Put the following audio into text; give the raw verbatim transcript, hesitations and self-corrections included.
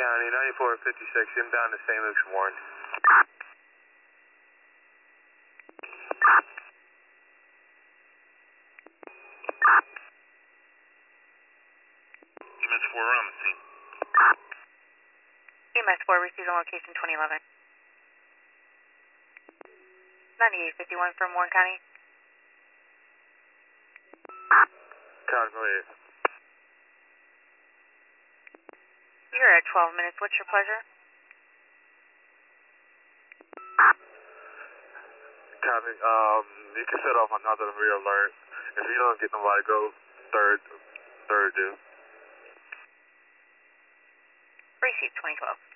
County, ninety-four fifty-six, inbound to Saint Luke's Warren. E M S four on the scene. E M S four received on location twenty eleven. ninety-eight fifty-one from Warren County. Cosmo You're at twelve minutes. What's your pleasure? Copy. Um, you can set off another rear alert. If you don't get nobody, go third, third, dude. Received twenty twelve.